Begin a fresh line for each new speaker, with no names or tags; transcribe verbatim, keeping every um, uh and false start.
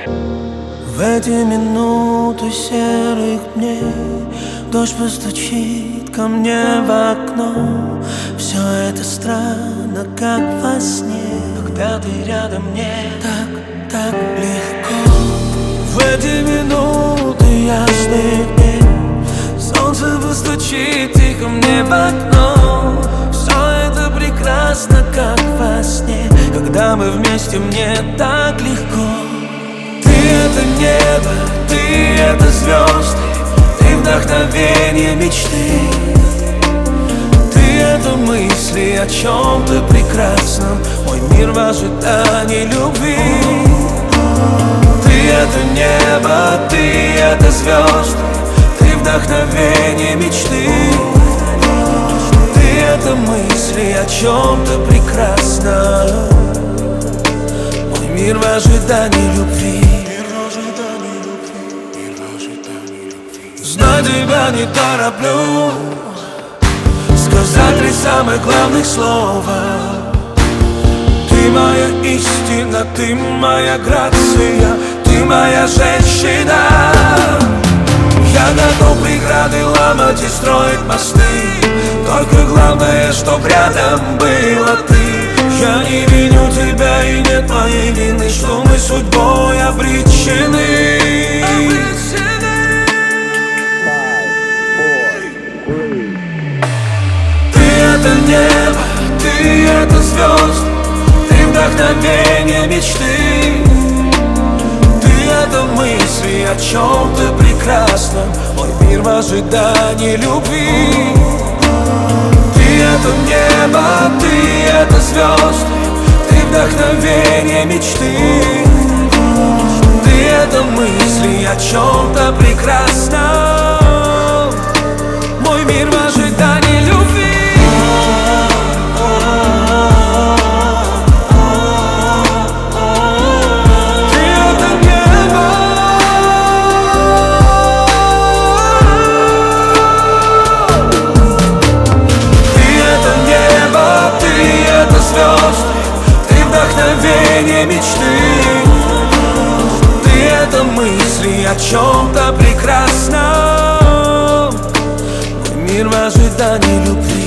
В эти минуты серых дней дождь постучит ко мне в окно. Все это странно, как во сне, когда ты рядом, мне так, так легко. В эти минуты ясных дней солнце постучит тихо мне в окно. Все это прекрасно, как во сне, когда мы вместе, мне так легко. Ты это небо, ты это звезды, ты вдохновение мечты. Ты это мысли о чем-то прекрасном, мой мир в ожидании любви. Ты это небо, ты это звезды, ты вдохновение мечты. Ты это мысли о чем-то прекрасном, мой мир в ожидании любви. Знаю, тебя не тороплю сказать три самых главных слова. Ты моя истина, ты моя грация, ты моя женщина. Я готов преграды ломать и строить мосты, только главное, чтоб рядом была ты. Я не виню тебя и нет моей вины, что мы судьбой обречены. Это небо, ты это звезды, ты вдохновение мечты. Ты это мысли о чем-то прекрасном, мой мир в ожидании любви. Ты это небо, ты это звезды, ты вдохновение мечты. Ты это мысли о чем-то прекрасном, мой мир в ожидании любви. Ты вдохновение мечты. Ты это мысли о чем-то прекрасном, мой мир в ожидании любви.